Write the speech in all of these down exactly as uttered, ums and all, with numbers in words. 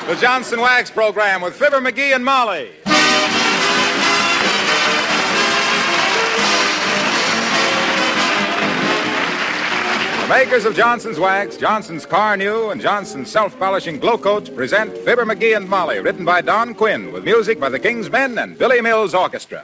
The Johnson Wax Program with Fibber McGee and Molly. The makers of Johnson's Wax, Johnson's Car New, and Johnson's Self-Polishing Glow Coat present Fibber McGee and Molly, written by Don Quinn, with music by the King's Men and Billy Mills Orchestra.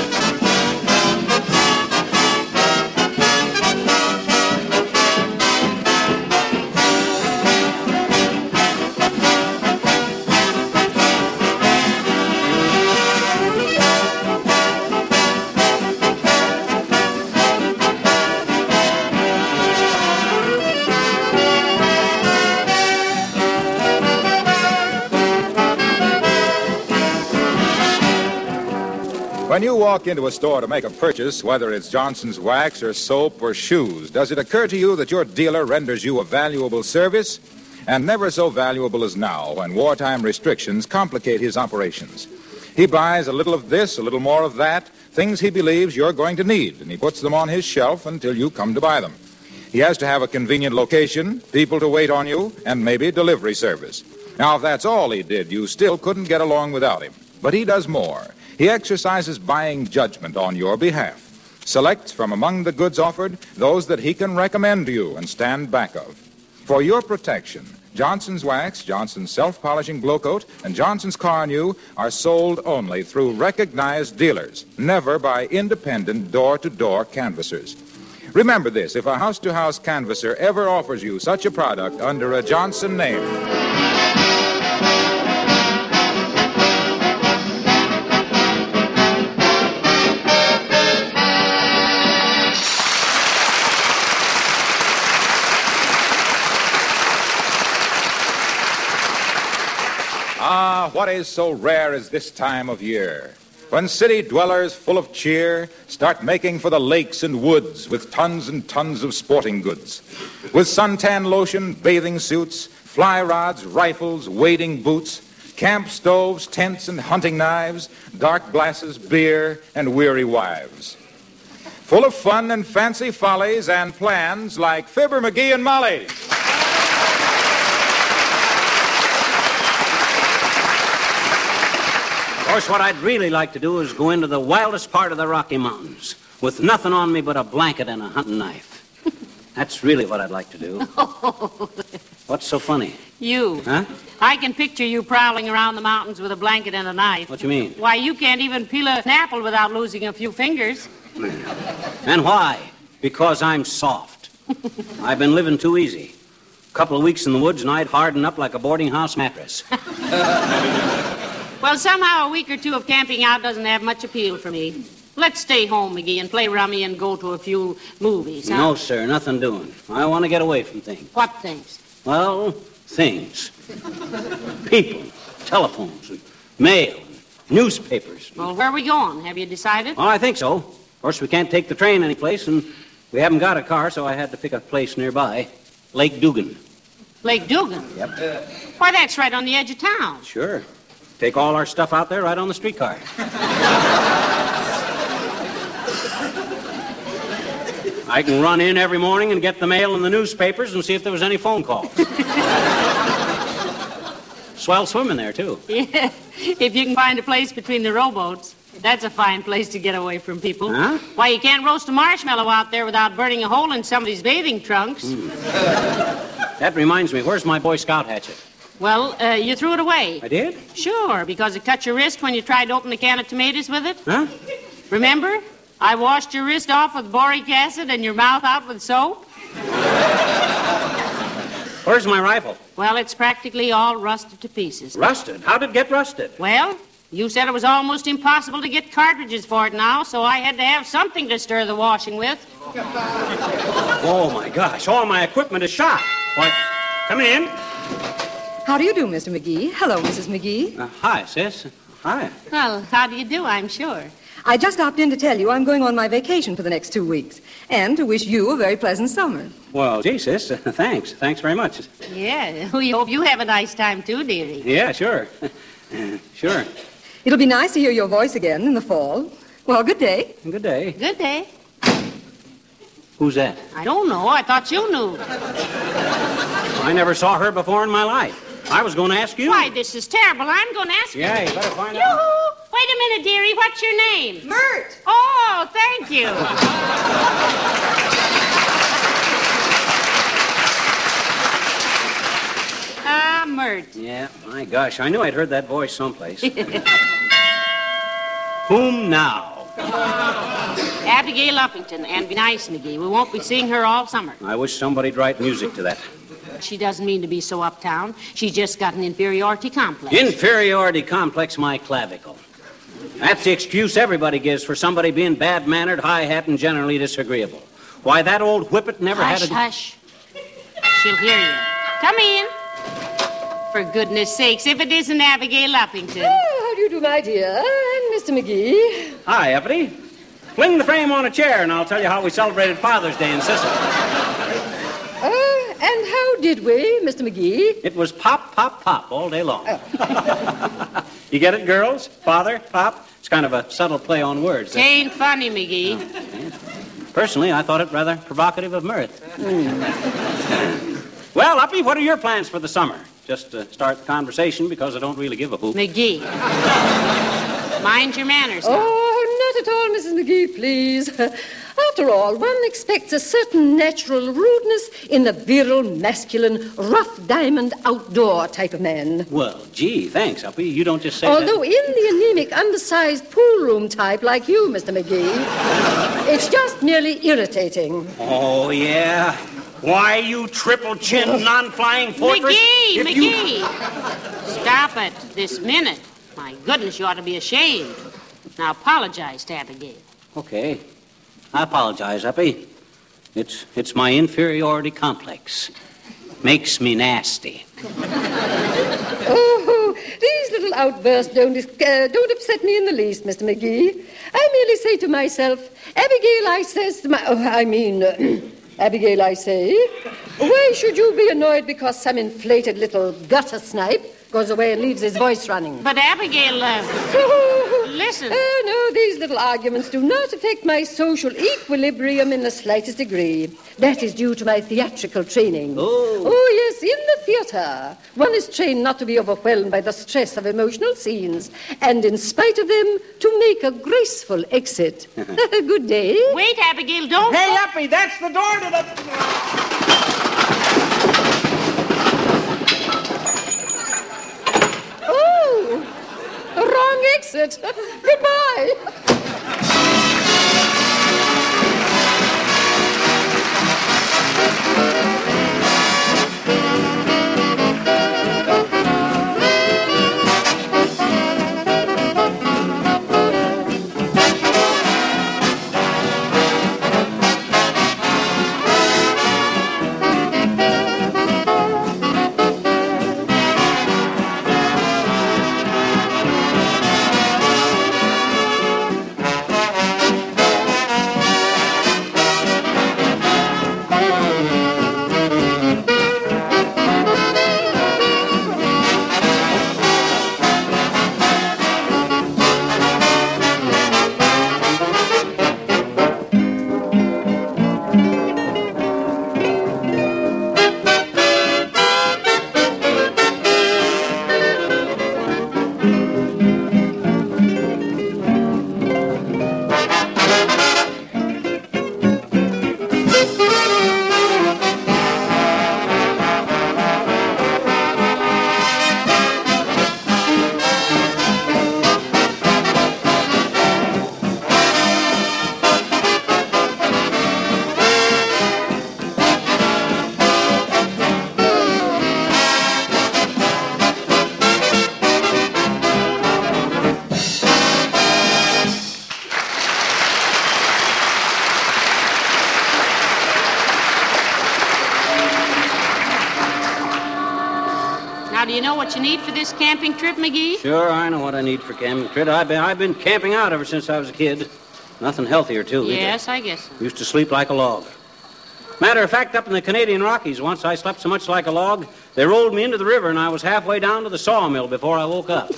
When you walk into a store to make a purchase, whether it's Johnson's Wax or soap or shoes, does it occur to you that your dealer renders you a valuable service? And never so valuable as now, when wartime restrictions complicate his operations. He buys a little of this, a little more of that, things he believes you're going to need, and he puts them on his shelf until you come to buy them. He has to have a convenient location, people to wait on you, and maybe delivery service. Now, if that's all he did, you still couldn't get along without him. But he does more. He exercises buying judgment on your behalf, selects from among the goods offered those that he can recommend to you and stand back of. For your protection, Johnson's Wax, Johnson's Self-Polishing Glow Coat, and Johnson's Car New are sold only through recognized dealers, never by independent door-to-door canvassers. Remember this, if a house-to-house canvasser ever offers you such a product under a Johnson name... Ah, what is so rare as this time of year, when city dwellers full of cheer start making for the lakes and woods with tons and tons of sporting goods. With suntan lotion, bathing suits, fly rods, rifles, wading boots, camp stoves, tents, and hunting knives, dark glasses, beer, and weary wives. Full of fun and fancy follies and plans like Fibber McGee and Molly. Of course, what I'd really like to do is go into the wildest part of the Rocky Mountains with nothing on me but a blanket and a hunting knife. That's really what I'd like to do. Oh. What's so funny? You. Huh? I can picture you prowling around the mountains with a blanket and a knife. What you mean? Why, you can't even peel an apple without losing a few fingers. And why? Because I'm soft. I've been living too easy. A couple of weeks in the woods and I'd harden up like a boarding house mattress. Well, somehow a week or two of camping out doesn't have much appeal for me. Let's stay home, McGee, and play rummy and go to a few movies, huh? No, sir, nothing doing. I want to get away from things. What things? Well, things. People, telephones, and mail, and newspapers. Well, where are we going? Have you decided? Well, I think so. Of course, we can't take the train anyplace, and we haven't got a car, so I had to pick a place nearby. Lake Dugan. Lake Dugan? Yep. Why, that's right on the edge of town. Sure. Take all our stuff out there right on the streetcar. I can run in every morning and get the mail and the newspapers and see if there was any phone calls. Swell swimming there, too. Yeah, if you can find a place between the rowboats. That's a fine place to get away from people. Huh? Why, you can't roast a marshmallow out there without burning a hole in somebody's bathing trunks. Mm. That reminds me, where's my Boy Scout hatchet? Well, uh, you threw it away. I did? Sure, because it cut your wrist when you tried to open a can of tomatoes with it. Huh? Remember? I washed your wrist off with boric acid and your mouth out with soap. Where's my rifle? Well, it's practically all rusted to pieces. Rusted? How did it get rusted? Well, you said it was almost impossible to get cartridges for it now, so I had to have something to stir the washing with. Oh, my gosh. All my equipment is shot. Why, come in. How do you do, Mister McGee? Hello, Missus McGee. Uh, hi, sis. Hi. Well, how do you do, I'm sure. I just stopped in to tell you I'm going on my vacation for the next two weeks, and to wish you a very pleasant summer. Well, gee, sis, uh, thanks. Thanks very much. Yeah, we hope you have a nice time, too, dearie. Yeah, sure. Uh, sure. It'll be nice to hear your voice again in the fall. Well, good day. Good day. Good day. Who's that? I don't know. I thought you knew. I never saw her before in my life. I was going to ask you. Why, this is terrible. I'm going to ask you. Yeah, you better find out. Yoo-hoo! Wait a minute, dearie. What's your name? Mert! Oh, thank you. Ah, Mert. Yeah, my gosh, I knew I'd heard that voice someplace. Whom now? Abigail Uppington, and be nice, McGee. We won't be seeing her all summer. I wish somebody'd write music to that. She doesn't mean to be so uptown. She's just got an inferiority complex. Inferiority complex, my clavicle. That's the excuse everybody gives for somebody being bad-mannered, high-hat, and generally disagreeable. Why, that old whippet never hush, had a... Hush, hush. She'll hear you. Come in. For goodness sakes, if it isn't Abigail Uppington. Oh, how do you do, my dear? And Mister McGee. Hi, Uppity. Fling the frame on a chair, and I'll tell you how we celebrated Father's Day in Sicily. Uh, and how did we, Mister McGee? It was pop, pop, pop all day long. Oh. You get it, girls? Father, pop? It's kind of a subtle play on words. It ain't funny, McGee. Oh. Personally, I thought it rather provocative of mirth. Mm. Well, Uppy, what are your plans for the summer? Just to start the conversation, because I don't really give a hoot. McGee. Mind your manners now. Oh, not at all, Missus McGee, please. After all, one expects a certain natural rudeness in the virile, masculine, rough diamond, outdoor type of man. Well, gee, thanks, Uppy. You don't just say Although that. in the anemic, undersized pool room type like you, Mister McGee, it's just merely irritating. Oh, yeah? Why, you triple-chinned, non-flying fortress? McGee, if McGee! You... Stop it this minute. My goodness, you ought to be ashamed. Now, apologize to Abigail. Okay. I apologize, Uppy. It's, it's my inferiority complex. Makes me nasty. Oh, these little outbursts don't, uh, don't upset me in the least, Mister McGee. I merely say to myself, Abigail, I says to my... Oh, I mean... Uh, Abigail, I say, why should you be annoyed because some inflated little gutter snipe goes away and leaves his voice running? But Abigail, uh, listen. Oh, no, these little arguments do not affect my social equilibrium in the slightest degree. That is due to my theatrical training. Oh. Oh, yes, in the theater, one is trained not to be overwhelmed by the stress of emotional scenes, and in spite of them, to make a graceful exit. Good day. Wait, Abigail, don't... Hey, Uppy, that's the door to the... Wrong exit. Goodbye. Now, do you know what you need for this camping trip, McGee? Sure, I know what I need for camping trip. I've been, I've been camping out ever since I was a kid. Nothing healthier, too. Yes, I guess so. Used to sleep like a log. Matter of fact, up in the Canadian Rockies, once I slept so much like a log, they rolled me into the river, and I was halfway down to the sawmill before I woke up.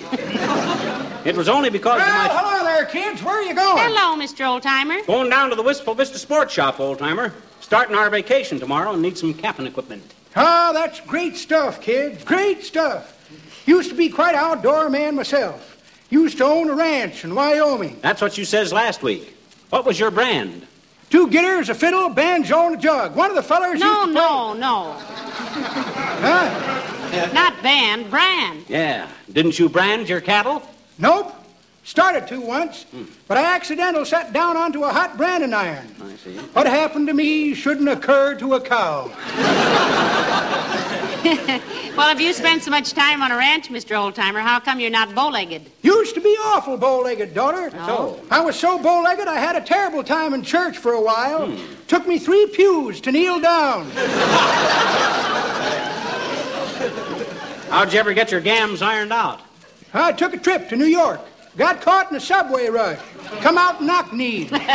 It was only because Well, of my... hello there, kids. Where are you going? Hello, Mister Oldtimer. Going down to the Wistful Vista Sports Shop, old-timer. Starting our vacation tomorrow and need some camping equipment. Ah, that's great stuff, kids. Great stuff. Used to be quite an outdoor man myself. Used to own a ranch in Wyoming. That's what you says last week. What was your brand? Two guitars, a fiddle, banjo, and a jug. One of the fellers No, used to no, no. Huh? Not band, brand. Yeah. Didn't you brand your cattle? Nope. Started to once, hmm. but I accidentally sat down onto a hot branding iron. I see. What happened to me shouldn't occur to a cow. Well, if you spend so much time on a ranch, Mister Oldtimer, how come you're not bow-legged? Used to be awful bow-legged, daughter. Oh. I was so bow-legged I had a terrible time in church for a while. Hmm. Took me three pews to kneel down. How'd you ever get your gams ironed out? I took a trip to New York. Got caught in a subway rush. Come out knock-kneed. Well,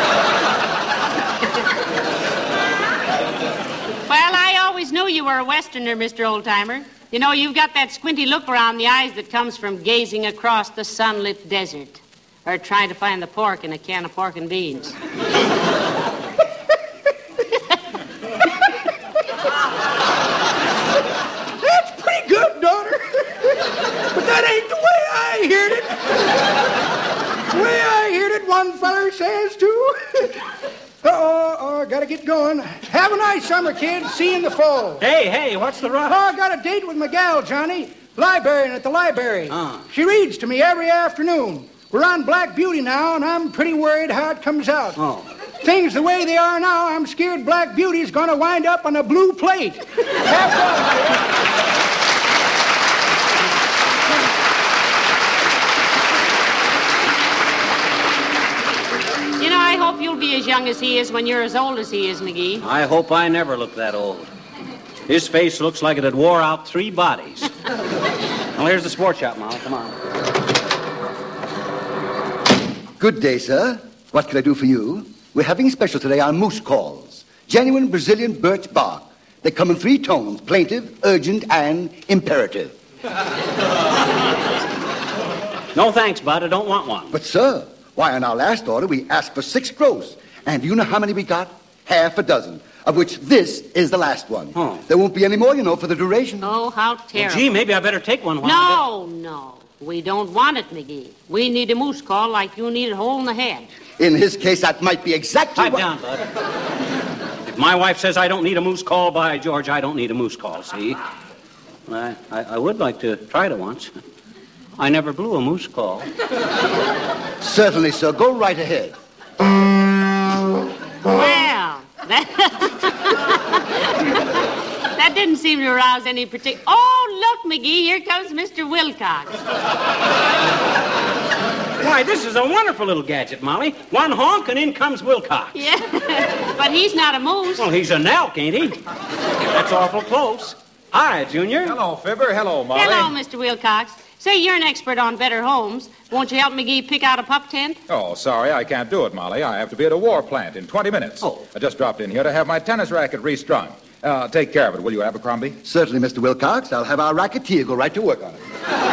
I always knew you were a Westerner, Mister Oldtimer. You know, you've got that squinty look around the eyes that comes from gazing across the sunlit desert or trying to find the pork in a can of pork and beans. That's pretty good, daughter. But that ain't the way I heard it. The way I heard it, one feller says, too. Uh-oh, oh, I gotta get going. Have a nice summer, kids. See you in the fall. Hey, hey, what's the rush? Oh, I got a date with my gal, Johnny. Librarian at the library. Uh. She reads to me every afternoon. We're on Black Beauty now, and I'm pretty worried how it comes out. Oh. Things the way they are now, I'm scared Black Beauty's gonna wind up on a blue plate. Have fun. You know, I hope you'll be as young as he is when you're as old as he is, McGee. I hope I never look that old. His face looks like it had wore out three bodies. Well, here's the sports shop, Molly. Come on. Good day, sir. What can I do for you? We're having a special today on moose calls. Genuine Brazilian birch bark. They come in three tones, plaintive, urgent, and imperative. No thanks, Bud. I don't want one. But, sir, why, on our last order, we asked for six gross. And do you know how many we got? Half a dozen, of which this is the last one. Oh. There won't be any more, you know, for the duration. Oh, how terrible. Well, gee, maybe I better take one while No, I get... no. We don't want it, McGee. We need a moose call like you need a hole in the head. In his case, that might be exactly Pipe what... down, Bud. If my wife says I don't need a moose call, by George, I don't need a moose call, see? I, I, I would like to try it once. I never blew a moose call. Certainly, sir. Go right ahead. Well, that... that didn't seem to arouse any particular... Oh, look, McGee, here comes Mister Wilcox. Why, this is a wonderful little gadget, Molly. One honk, and in comes Wilcox. Yeah, but he's not a moose. Well, he's an elk, ain't he? That's awful close. Hi, Junior. Hello, Fibber. Hello, Molly. Hello, Mister Wilcox. Say, you're an expert on better homes. Won't you help McGee pick out a pup tent? Oh, sorry, I can't do it, Molly. I have to be at a war plant in twenty minutes. Oh. I just dropped in here to have my tennis racket restrung. Uh, take care of it, will you, Abercrombie? Certainly, Mister Wilcox. I'll have our racketeer go right to work on it.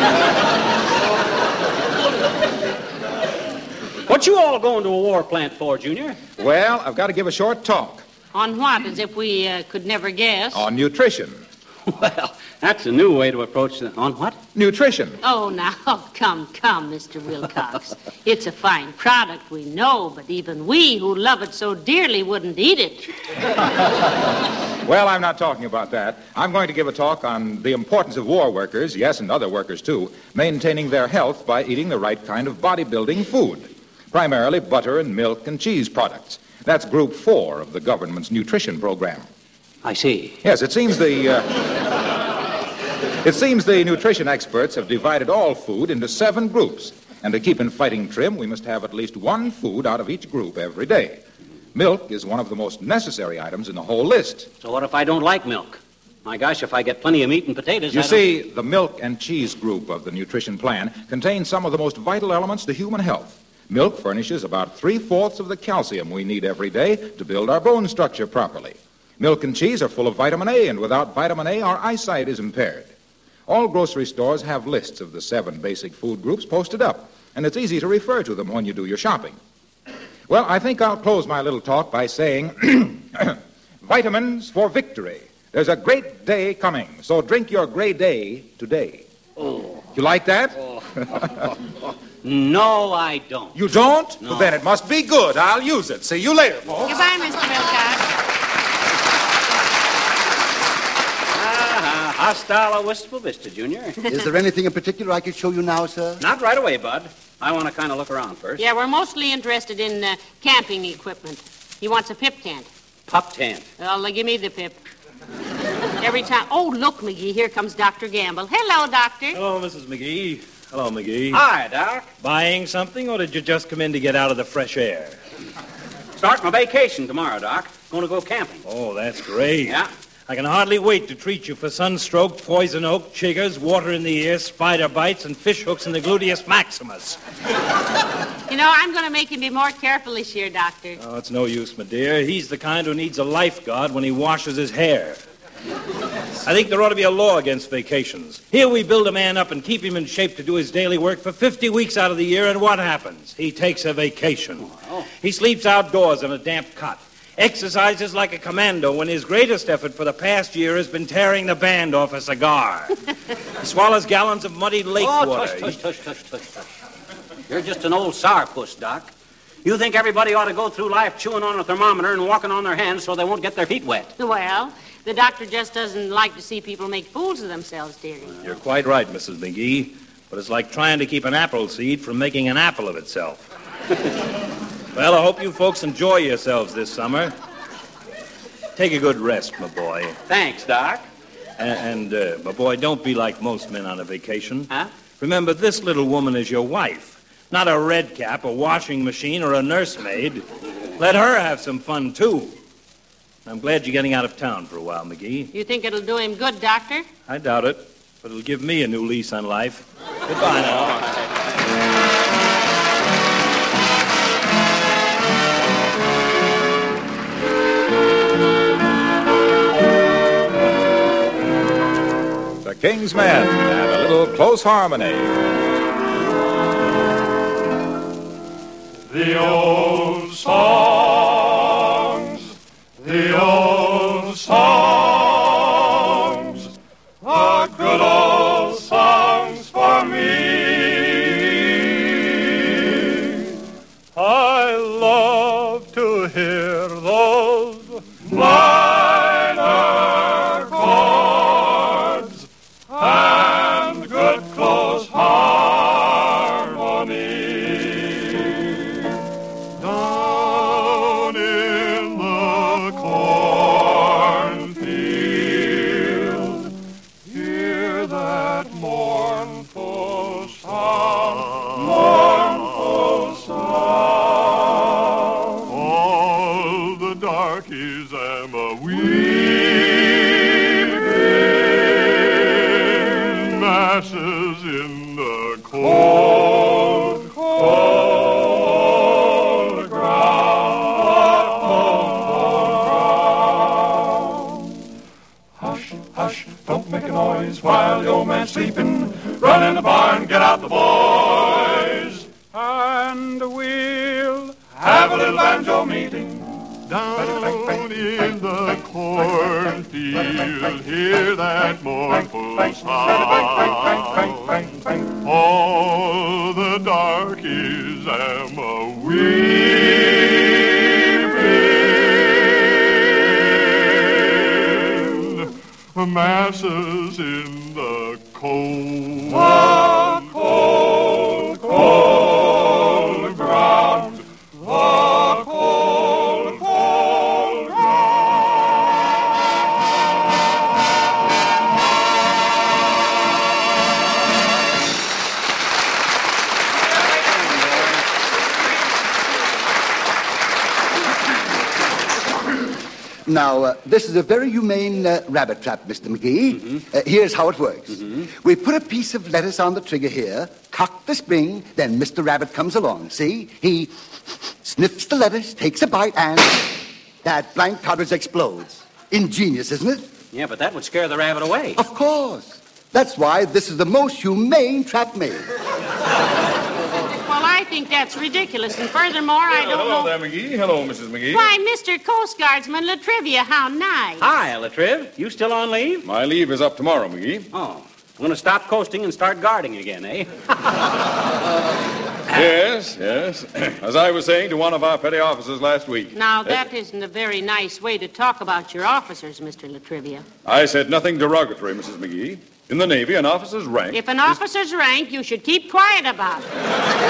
What you all going to a war plant for, Junior? Well, I've got to give a short talk. On what? As if we uh, could never guess. On nutrition. Well, that's a new way to approach the... On what? Nutrition. Oh, now, come, come, Mister Wilcox. It's a fine product, we know, but even we who love it so dearly wouldn't eat it. Well, I'm not talking about that. I'm going to give a talk on the importance of war workers, yes, and other workers, too, maintaining their health by eating the right kind of bodybuilding food, primarily butter and milk and cheese products. That's Group Four of the government's nutrition program. I see. Yes, it seems the... Uh, it seems the nutrition experts have divided all food into seven groups. And to keep in fighting trim, we must have at least one food out of each group every day. Milk is one of the most necessary items in the whole list. So what if I don't like milk? My gosh, if I get plenty of meat and potatoes, You I see, the milk and cheese group of the nutrition plan contains some of the most vital elements to human health. Milk furnishes about three-fourths of the calcium we need every day to build our bone structure properly. Milk and cheese are full of vitamin A, and without vitamin A, our eyesight is impaired. All grocery stores have lists of the seven basic food groups posted up, and it's easy to refer to them when you do your shopping. Well, I think I'll close my little talk by saying, vitamins for victory. There's a great day coming, so drink your gray day today. Oh. You like that? Oh. No, I don't. You don't? No. Well, then it must be good. I'll use it. See you later, folks. Goodbye, Mister Wilcox. Ah, hasta la wistful vista, Junior. Is there anything in particular I could show you now, sir? Not right away, Bud. I want to kind of look around first. Yeah, we're mostly interested in uh, camping equipment. He wants a pip tent. Pup tent. Well, uh, give me the pip. Every time. Oh, look, McGee, here comes Doctor Gamble. Hello, Doctor. Hello, Missus McGee. Hello, McGee. Hi, Doc. Buying something, or did you just come in to get out of the fresh air? Start my vacation tomorrow, Doc. Going to go camping. Oh, that's great. Yeah. I can hardly wait to treat you for sunstroke, poison oak, chiggers, water in the ear, spider bites, and fish hooks in the gluteus maximus. You know, I'm going to make him be more careful this year, Doctor. Oh, it's no use, my dear. He's the kind who needs a lifeguard when he washes his hair. I think there ought to be a law against vacations. Here we build a man up and keep him in shape to do his daily work for fifty weeks out of the year, and what happens? He takes a vacation. Oh. He sleeps outdoors in a damp cot. Exercises like a commando when his greatest effort for the past year has been tearing the band off a cigar. He swallows gallons of muddy lake Oh, water. tush, tush, tush, tush, tush, tush. You're just an old sourpuss, Doc. You think everybody ought to go through life chewing on a thermometer and walking on their hands so they won't get their feet wet? Well, the doctor just doesn't like to see people make fools of themselves, dearie. You're quite right, Missus McGee. But it's like trying to keep an apple seed from making an apple of itself. Well, I hope you folks enjoy yourselves this summer. Take a good rest, my boy. Thanks, Doc. And, and uh, my boy, don't be like most men on a vacation. Huh? Remember, this little woman is your wife, not a red cap, a washing machine, or a nursemaid. Let her have some fun, too. I'm glad you're getting out of town for a while, McGee. You think it'll do him good, Doctor? I doubt it, but it'll give me a new lease on life. Goodbye now. The King's Men and a little close harmony. The old songs, the old songs, the good old songs for me. I love to hear those minor chords and good close harmony. Down in the cornfield, hear that mournful sound, mournful sound. All the darkies am a weeping, masses in the cold, cold ground, cold ground. Hush, hush, don't make a noise while the old man's sleeping. Run in the barn, get out the boys, and we'll have a little banjo meeting. Down in the cornfield, hear that mournful sound. All the darkies am a weeping, masses in the cold, cold, cold ground, the cold, cold Now, uh, this is a very humane uh, rabbit trap, Mister McGee. Mm-hmm. Uh, here's how it works. Mm-hmm. We put a piece of lettuce on the trigger here, cock the spring, then Mister Rabbit comes along. See? He sniffs the lettuce, takes a bite, and that blank cartridge explodes. Ingenious, isn't it? Yeah, but that would scare the rabbit away. Of course. That's why this is the most humane trap made. Well, I think that's ridiculous. And furthermore, I don't Hello know... there, McGee. Hello, Missus McGee. Why, Mister Coast Guardsman Latrivia, how nice. Hi, Latriv. You still on leave? My leave is up tomorrow, McGee. Oh, I'm going to stop coasting and start guarding again, eh? Yes, yes. As I was saying to one of our petty officers last week. Now, that isn't a very nice way to talk about your officers, Mister Latrivia. I said nothing derogatory, Missus McGee. In the Navy, an officer's rank... If an officer's rank, you should keep quiet about it.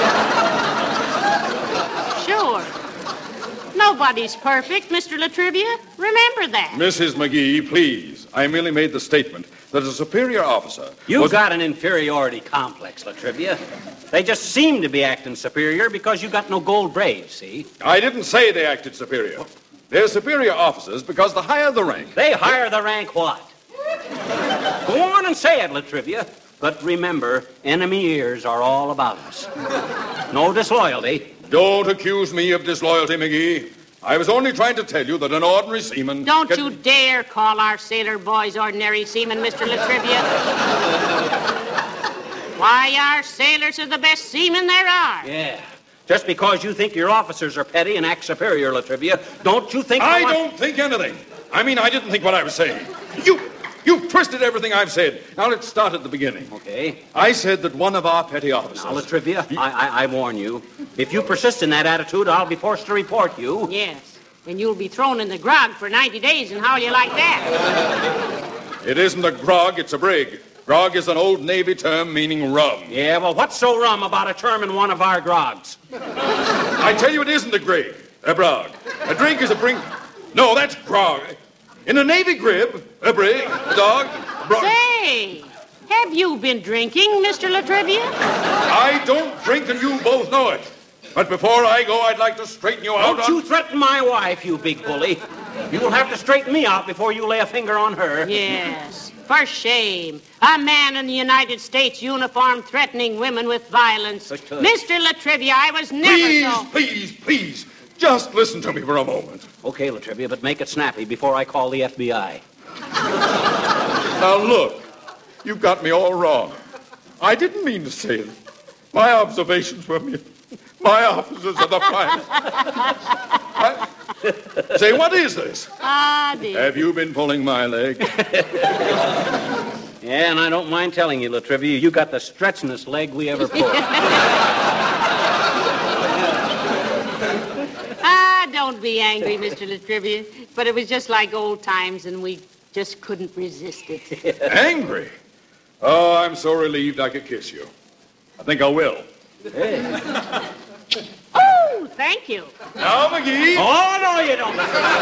Sure. Nobody's perfect, Mister Latrivia. Remember that. Missus McGee, please. I merely made the statement that a superior officer... You've was... got an inferiority complex, Latrivia. They just seem to be acting superior because you got no gold braids, see? I didn't say they acted superior. They're superior officers because the higher the rank... They hire the rank what? Go on and say it, Latrivia. But remember, enemy ears are all about us. No disloyalty. Don't accuse me of disloyalty, McGee. I was only trying to tell you that an ordinary seaman... Don't can... you dare call our sailor boys ordinary seamen, Mister Latrivia. Why, our sailors are the best seamen there are. Yeah. Just because you think your officers are petty and act superior, Latrivia, don't you think... I want... don't think anything. I mean, I didn't think what I was saying. You... You've twisted everything I've said. Now, let's start at the beginning. Okay. I said that one of our petty officers... Now, Latrivia, he... I, I, I warn you. If you persist in that attitude, I'll be forced to report you. Yes. And you'll be thrown in the grog for ninety days, and how you like that? It isn't a grog, it's a brig. Grog is an old Navy term meaning rum. Yeah, well, what's so rum about a term in one of our grogs? I tell you, it isn't a grig, a brog. A drink is a brink... No, that's grog. In a Navy grib, a brig, a dog, a brog... Say, have you been drinking, Mister Latrivia? I don't drink, and you both know it. But before I go, I'd like to straighten you out Don't on... you threaten my wife, you big bully. You'll have to straighten me out before you lay a finger on her. Yes, for shame. A man in the United States uniform threatening women with violence. Mister Latrivia, I was never Please, so... please, please, just listen to me for a moment. Okay, Latrivia, but make it snappy before I call the F B I. Now, look, you've got me all wrong. I didn't mean to say it. My observations were mere... My officers are the finest. I... Say, what is this? Ah, dear. Have you been pulling my leg? Yeah, and I don't mind telling you, Latrivia, you got the stretchingest leg we ever pulled. Ah, don't be angry, Mister Latrivia. But it was just like old times, and we just couldn't resist it. Angry? Oh, I'm so relieved I could kiss you. I think I will. Hey. Oh, thank you. Now, McGee. Oh, no, you don't.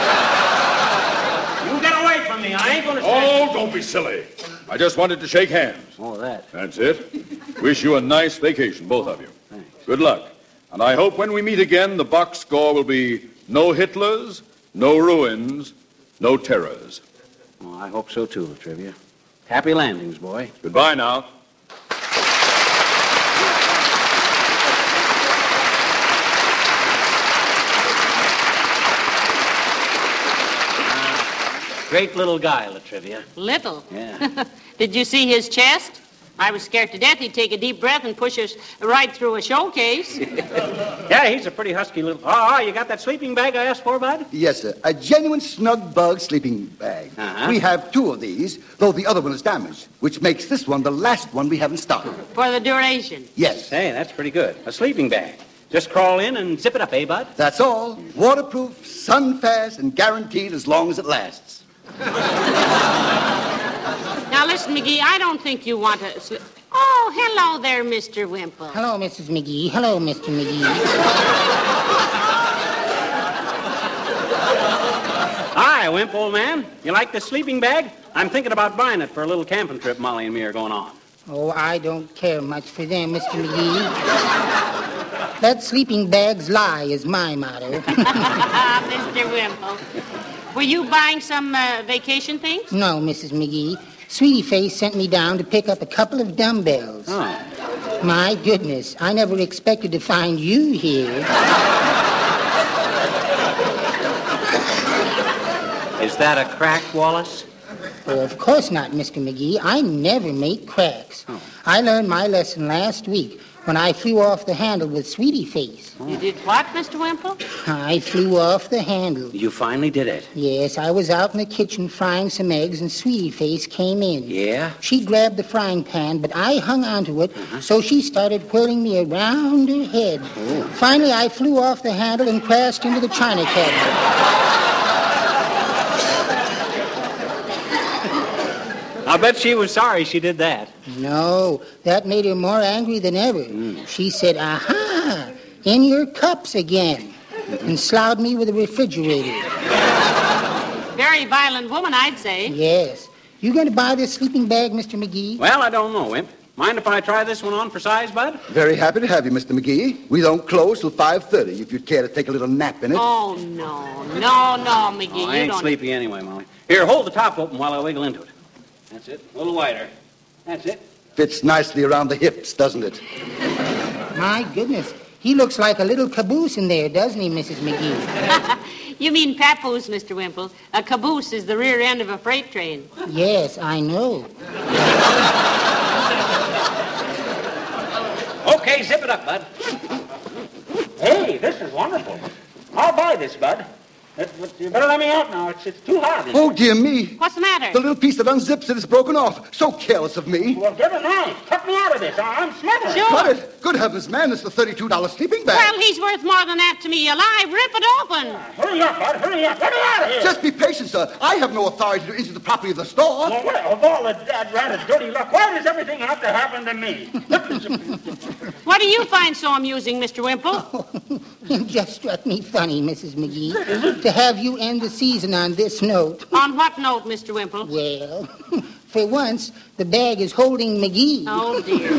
You get away from me. I ain't going to say... Oh, don't be silly. I just wanted to shake hands. Oh, that. That's it. Wish you a nice vacation, both of you. Thanks. Good luck. And I hope when we meet again, the box score will be no Hitlers, no ruins, no terrors. Oh, I hope so, too, Latrivia. Happy landings, boy. Goodbye now. Great little guy, Latrivia. Little? Yeah. Did you see his chest? I was scared to death he'd take a deep breath and push us right through a showcase. Yeah, he's a pretty husky little... Oh, oh, you got that sleeping bag I asked for, Bud? Yes, sir. A genuine snug bug sleeping bag. Uh-huh. We have two of these, though the other one is damaged, which makes this one the last one we have in stock. For the duration. Yes. Hey, that's pretty good. A sleeping bag. Just crawl in and zip it up, eh, Bud? That's all. Waterproof, sun-fast, and guaranteed as long as it lasts. Now, listen, McGee, I don't think you want to... Sli- oh, hello there, Mister Wimple. Hello, Missus McGee. Hello, Mister McGee. Hi, Wimp, old man. You like this sleeping bag? I'm thinking about buying it for a little camping trip Molly and me are going on. Oh, I don't care much for them, Mister McGee. Let sleeping bags lie is my motto. Mister Wimple. Were you buying some uh, vacation things? No, Missus McGee. Sweetie Face sent me down to pick up a couple of dumbbells. Oh. My goodness, I never expected to find you here. Is that a crack, Wallace? Oh, of course not, Mister McGee. I never make cracks. Oh. I learned my lesson last week. when I flew off the handle with Sweetie Face. You did what, Mister Wimple? I flew off the handle. You finally did it. Yes, I was out in the kitchen frying some eggs, and Sweetie Face came in. Yeah? She grabbed the frying pan, but I hung onto it, uh-huh. so she started whirling me around her head. Oh. Finally, I flew off the handle and crashed into the china cabinet. I bet she was sorry she did that. No, that made her more angry than ever. Mm. She said, aha, in your cups again, and sloughed me with a refrigerator. Very violent woman, I'd say. Yes. You going to buy this sleeping bag, Mister McGee? Well, I don't know, Wimp. Mind if I try this one on for size, Bud? Very happy to have you, Mister McGee. We don't close till five thirty, if you'd care to take a little nap in it. Oh, no. No, no, McGee. Oh, I you ain't don't... sleepy anyway, Molly. Here, hold the top open while I wiggle into it. That's it. A little wider. That's it. Fits nicely around the hips, doesn't it? My goodness. He looks like a little caboose in there, doesn't he, Missus McGee? You mean papoose, Mister Wimple. A caboose is the rear end of a freight train. Yes, I know. Okay, zip it up, Bud. Hey, this is wonderful. I'll buy this, Bud. You better let me out now. It's, it's too hard. Oh, dear me. What's the matter? The little piece that unzips it is broken off. So careless of me. Well, get a knife. Cut me out of this. I'm smothering. Sure. Cut it. Good heavens, man. It's the thirty-two dollars sleeping bag. Well, he's worth more than that to me alive. Rip it open. Uh, hurry up, Bud. Hurry up. Let me out of here. Just be patient, sir. I have no authority to enter the property of the store. Well, well, of all the that rather dirty luck, why does everything have to happen to me? What do you find so amusing, Mister Wimple? Oh, it just struck me funny, Missus McGee, to have you end the season on this note. On what note, Mister Wimple? Well, for once, the bag is holding McGee. Oh, dear.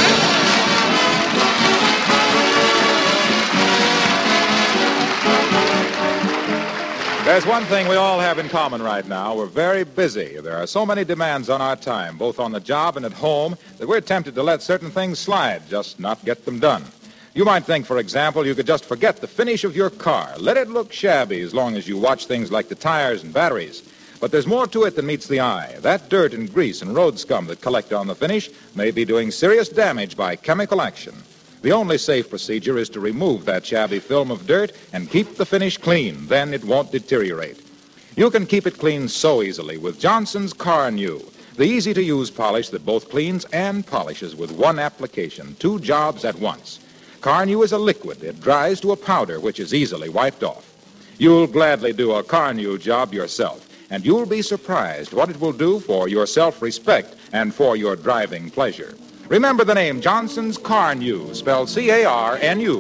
There's one thing we all have in common right now. We're very busy. There are so many demands on our time, both on the job and at home, that we're tempted to let certain things slide, just not get them done. You might think, for example, you could just forget the finish of your car. Let it look shabby as long as you watch things like the tires and batteries. But there's more to it than meets the eye. That dirt and grease and road scum that collect on the finish may be doing serious damage by chemical action. The only safe procedure is to remove that shabby film of dirt and keep the finish clean. Then it won't deteriorate. You can keep it clean so easily with Johnson's Car New, the easy-to-use polish that both cleans and polishes with one application, two jobs at once. Car New is a liquid. It dries to a powder which is easily wiped off. You'll gladly do a Car New job yourself, and you'll be surprised what it will do for your self-respect and for your driving pleasure. Remember the name Johnson's Car New, spelled C A R N U.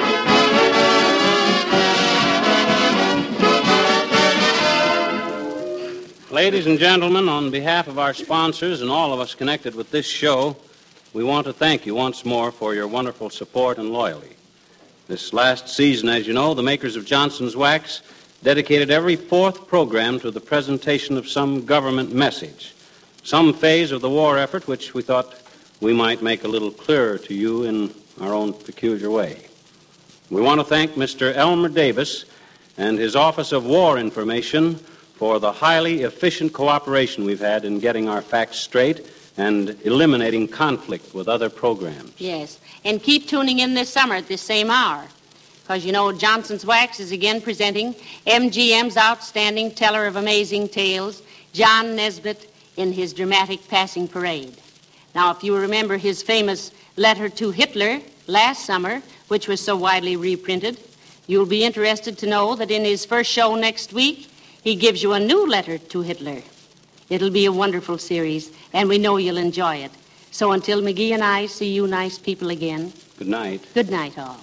Ladies and gentlemen, on behalf of our sponsors and all of us connected with this show, we want to thank you once more for your wonderful support and loyalty. This last season, as you know, the makers of Johnson's Wax dedicated every fourth program to the presentation of some government message, some phase of the war effort which we thought we might make a little clearer to you in our own peculiar way. We want to thank Mister Elmer Davis and his Office of War Information for the highly efficient cooperation we've had in getting our facts straight and eliminating conflict with other programs. Yes, and keep tuning in this summer at this same hour, because, you know, Johnson's Wax is again presenting M G M's outstanding teller of amazing tales, John Nesbitt, in his dramatic passing parade. Now, if you remember his famous letter to Hitler last summer, which was so widely reprinted, you'll be interested to know that in his first show next week, he gives you a new letter to Hitler. It'll be a wonderful series, and we know you'll enjoy it. So until McGee and I see you nice people again. Good night. Good night, all.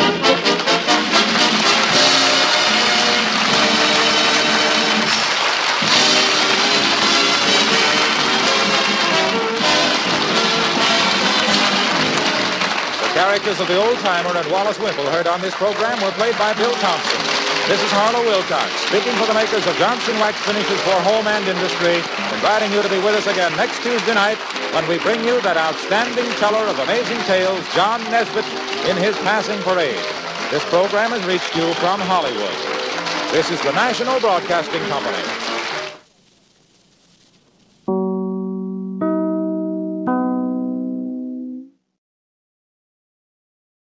The characters of the old-timer and Wallace Wimple heard on this program were played by Bill Thompson. This is Harlow Wilcox, speaking for the makers of Johnson Wax Finishes for Home and Industry, inviting you to be with us again next Tuesday night when we bring you that outstanding teller of amazing tales, John Nesbitt, in his passing parade. This program has reached you from Hollywood. This is the National Broadcasting Company.